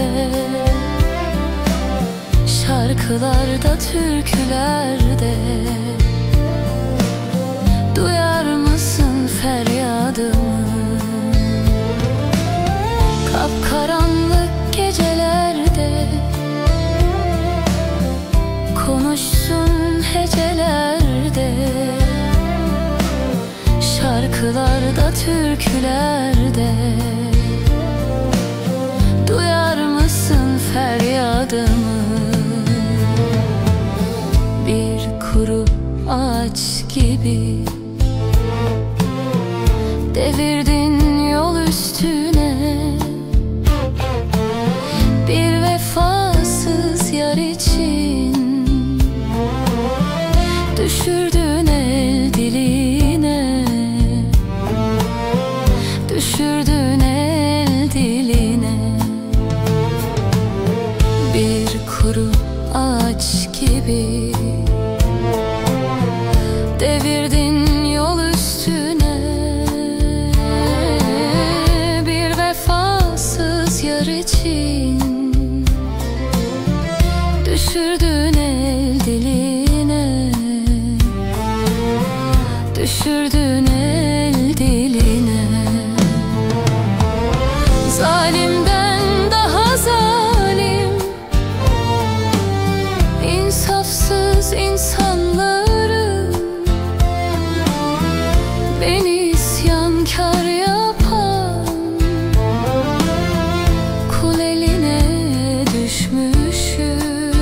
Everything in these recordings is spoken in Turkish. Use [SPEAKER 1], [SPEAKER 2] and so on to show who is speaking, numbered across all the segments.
[SPEAKER 1] şarkılarda, türkülerde duyar mısın feryadımı? Kapkaranlık gecelerde konuşsun hecelerde, şarkılarda, türkülerde duyar mısın feryadımı? Bir kuru ağaç gibi devirdin yol üstüne, bir vefasız yar için düşürdün el diline, düşürdün el diline. Bir kuru ağaç gibi devirdin yol üstüne, bir vefasız yar için düşürdün el diline, düşürdün el diline. Zalimden daha zalim, insafsız insanları beni isyankar yapan kul eline düşmüşüm.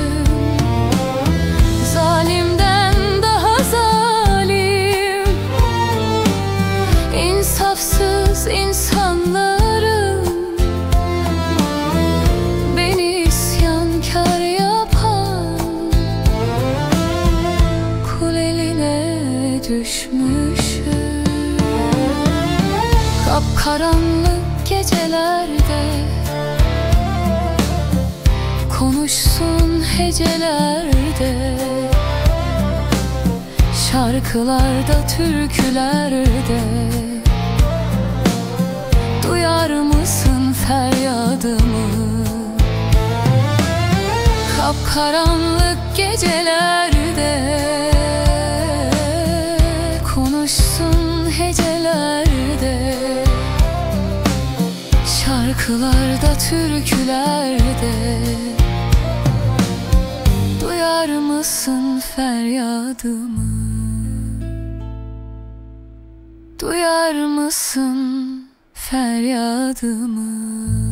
[SPEAKER 1] Zalimden daha zalim, insafsız insanları beni isyankar yapan kul eline düşmüşüm. Kapkaranlık gecelerde konuşsun hecelerde, şarkılarda, türkülerde duyar mısın feryadımı? Kapkaranlık gecelerde konuşsun hecelerde, şarkılarda, türkülerde duyar mısın feryadımı? Duyar mısın feryadımı?